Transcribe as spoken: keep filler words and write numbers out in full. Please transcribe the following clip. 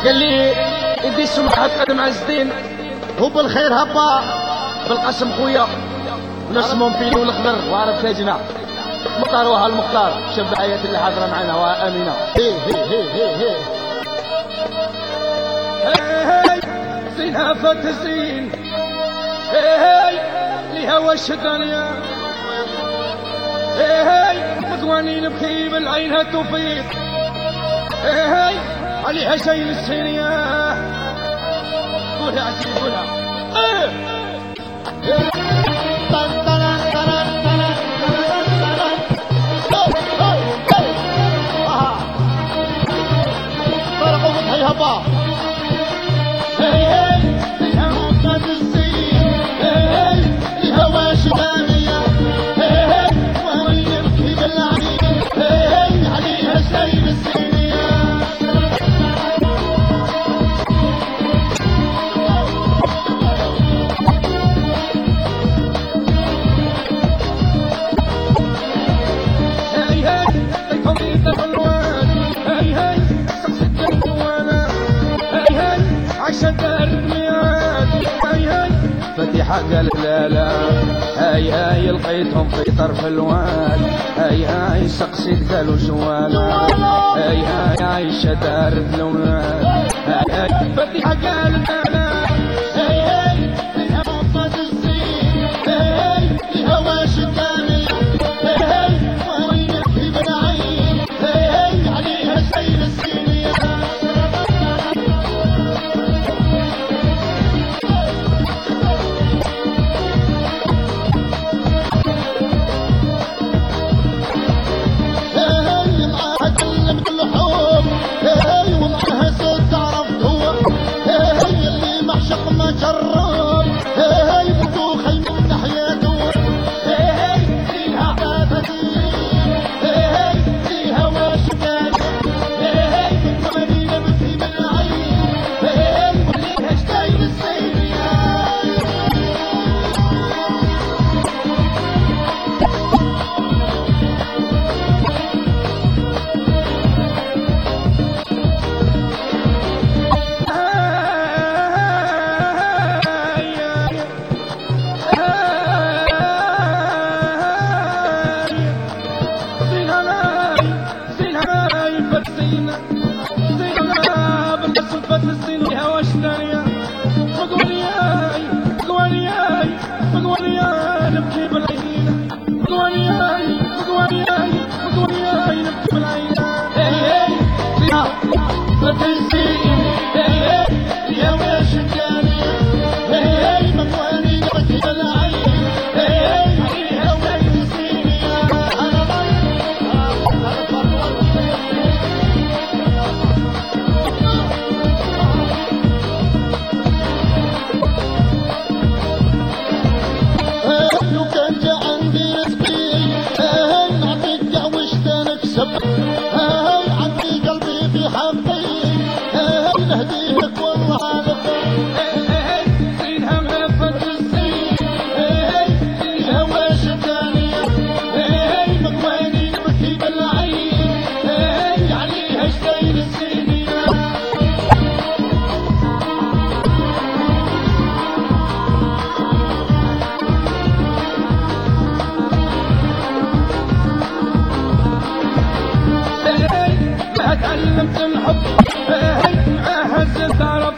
قال لي يدي سمحة ادم عز الدين هو بالخير هبا بالقسم خويا نسمهم فيلو الاخضر وعرف تاجنا مختار وها المختار شاب حياة اللي حاضره معنا وامينه هي هي هي هي هي زينها فات الزين هي ليها وش الدنيا هي مدواني نبكي بالعين تفيض هي عليها شي للسينيا قولها عزيز قولها هبا هي هي ليها وقت الزين هي ليها واش دانية هي هي وين يبكي بالعين هي عليها شي بالسينية هي هي طريقة بالوان هي هي سقسك الجوانا عشان الرميات هاي هاي فتيحة قال لا لا هاي هاي لقيتهم في طرف الواد هاي هاي سقسيت قالوا جوانا هاي هاي عايشة دار الولاد هاي هاي فتيحة قال لا لا هاي هاي ليها مطة الزين هاي هاي ليها واش الثانية هاي هاي وين يبكي بالعين هاي هاي عليها سيل السينية تعلمت الحب هي معاها تعرف